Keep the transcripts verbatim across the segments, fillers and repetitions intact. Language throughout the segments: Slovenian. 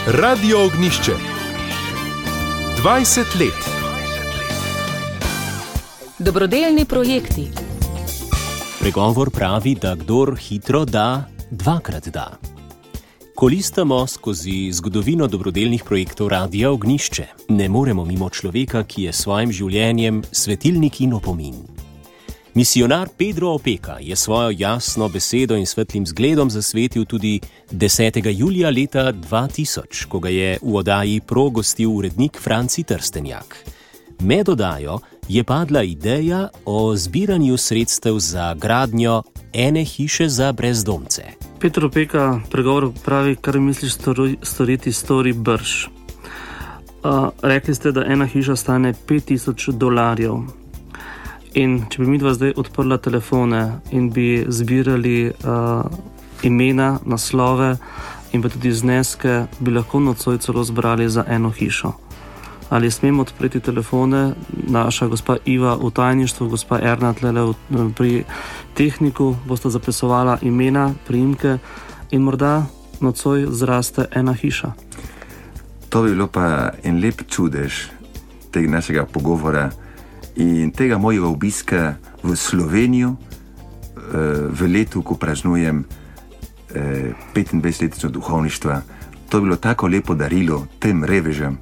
Radio Ognjišče. dvajset let. Dobrodelni projekti. Pregovor pravi, da kdor hitro da, dvakrat da. Ko listamo skozi zgodovino dobrodelnih projektov Radia Ognjišče, ne moremo mimo človeka, ki je s svojim življenjem svetilnik in opomin. Misijonar Pedro Opeka je svojo jasno besedo in svetlim zgledom zasvetil tudi desetega julija leta dva tisoč, ko ga je v oddaji Pro gostil urednik Franci Trstenjak. Med oddajo je padla ideja o zbiranju sredstev za gradnjo ene hiše za brezdomce. Pedro Opeka pregovor pravi, kar misliš stori, storiti, stori brž. Uh, rekli ste, da ena hiša stane pet tisoč dolarjev. In če bi midva zdaj odprla telefone in bi zbirali uh, imena, naslove in pa tudi zneske, bi lahko nocoj celo zbrali za eno hišo. Ali smemo odpreti telefone, naša gospa Iva v tajništvu, gospa Erna tlele pri tehniku, bosta zapisovala imena, priimke in morda nocoj zraste ena hiša. To bi bilo pa en lep čudež tega našega pogovora in tega mojega obiska v Slovenijo v letu, ko praznujem petindvajsetletico duhovništva. To bi bilo tako lepo darilo tem revežem,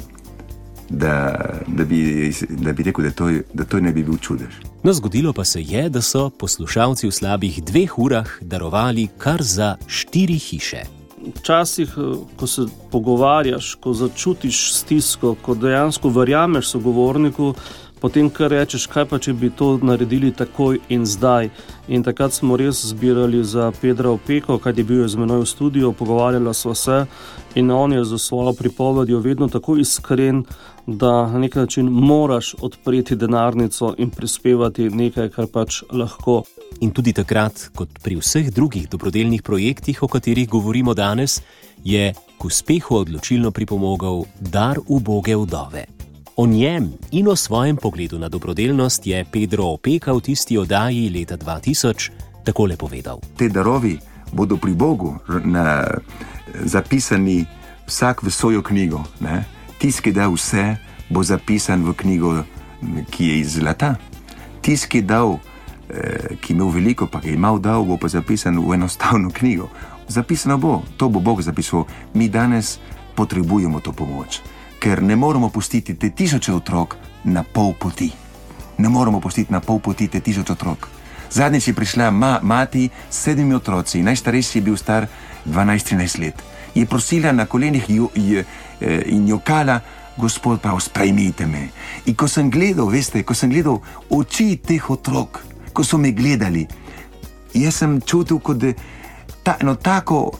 da, da, bi, da bi rekel, da to, da to ne bi bil čudež. No, zgodilo pa se je, da so poslušalci v slabih dveh urah darovali kar za štiri hiše. Včasih, ko se pogovarjaš, ko začutiš stisko, ko dejansko verjameš sogovorniku, potem kar rečeš, kaj pa če bi to naredili takoj in zdaj. In takrat smo res zbirali za Pedra Opeko, kaj je bil z menoj v studiu, pogovarjala sva se in on je za svojo pripovedjo vedno tako iskren, da na nek način moraš odpreti denarnico in prispevati nekaj, kar pač lahko. In tudi takrat, kot pri vseh drugih dobrodelnih projektih, o katerih govorimo danes, je k uspehu odločilno pripomogel dar uboge vdove. O njem in o svojem pogledu na dobrodelnost je Pedro Opeka v tisti oddaji leta dva tisoč takole povedal. Te darovi bodo pri Bogu na, zapisani vsak v svojo knjigo. Ne? Tisti, ki da vse, bo zapisan v knjigo, ki je iz zlata. Tisti, ki dal, eh, ki imel veliko, pa ki je imel dal, bo pa zapisan v enostavno knjigo. Zapisano bo, to bo Bog zapisal. Mi danes potrebujemo to pomoč. Ker ne moramo pustiti te tisoče otrok na pol poti. Ne moramo pustiti na pol poti te tisoč otrok. Zadnjič je prišla ma, mati s sedmimi otroci, najstarejši je bil star dvanajst trinajst let. Je prosila na kolenih jo, je, in jokala, Gospod prav, sprejmite me. In ko sem gledal, veste, ko sem gledal oči teh otrok, ko so me gledali, jaz sem čutil, kot da ta, no tako...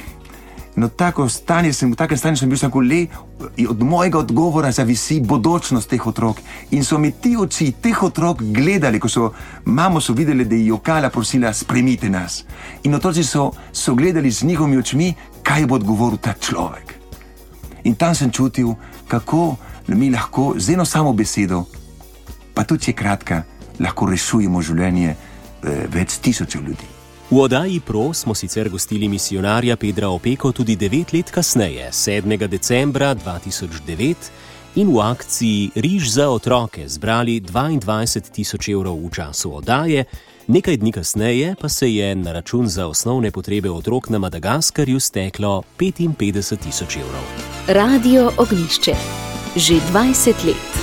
No, tako stanje sem, v takem stanju sem bil tako le, od mojega odgovora zavisi bodočnost teh otrok. In so mi ti oči teh otrok gledali, ko so mamo so videli, da je jokala prosila, sprejmite nas. In otroci so, so gledali z njihovimi očmi, kaj bo odgovoril ta človek. In tam sem čutil, kako mi lahko z eno samo besedo, pa tudi je kratka, lahko rešujemo življenje eh, več tisočev ljudi. V oddaji Pro smo sicer gostili misijonarja Pedra Opeko tudi devet let kasneje, sedmega decembra dva tisoč devet, in v akciji Riž za otroke zbrali dvaindvajset tisoč evrov v času oddaje, nekaj dni kasneje pa se je na račun za osnovne potrebe otrok na Madagaskarju steklo petinpetdeset tisoč evrov. Radio Ognjišče. Že dvajset let.